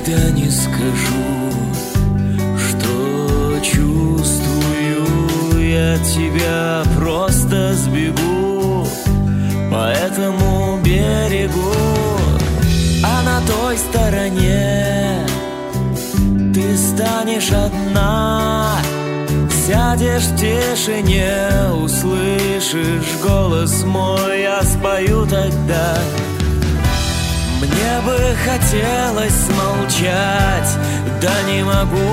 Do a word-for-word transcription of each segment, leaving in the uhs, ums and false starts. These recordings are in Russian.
никогда не скажу, что чувствую. Я от тебя просто сбегу по этому берегу, а на той стороне ты станешь одна. Сядешь в тишине, услышишь голос мой, я спою тогда. Мне бы хотелось молчать, да не могу.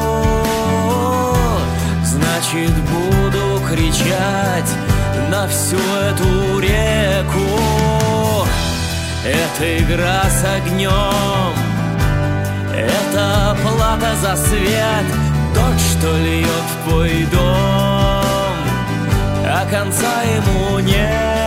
Значит, буду кричать на всю эту реку. Это игра с огнем, это плата за свет, тот, что льет в твой дом, а конца ему нет.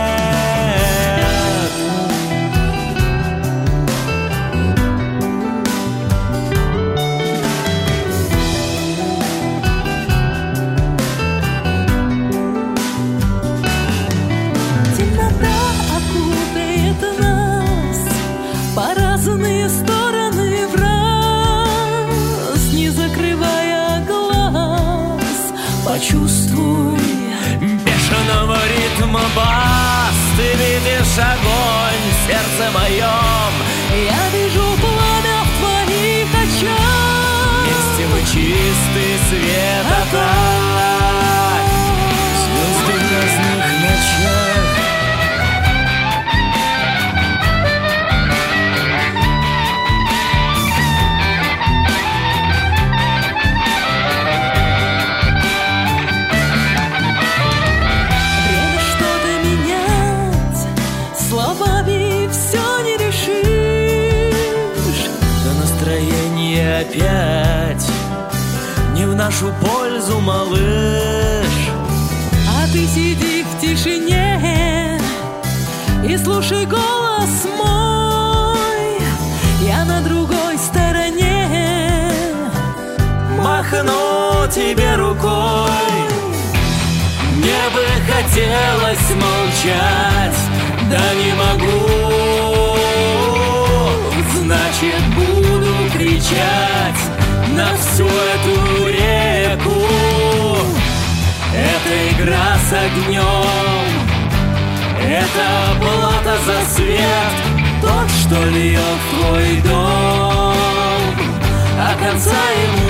Темнота окутает нас по разные стороны враз, не закрывая глаз. Почувствуй Бешеного ритма бас, ты видишь огонь в сердце моем. я вижу пламя в твоих очах. Вместе мы чистый свет атак, звезды в разных ночах. Время что-то менять, словами все не решишь. Но настроение опять не в нашу пользу, малыш. А ты сиди в тишине и слушай голос мой. Я на другой стороне Махну тебе рукой. Мне бы хотелось молчать, да не могу. Значит, буду кричать на всю эту реку. Это игра с огнем, это плата за свет, тот, что льет в твой дом, а конца ему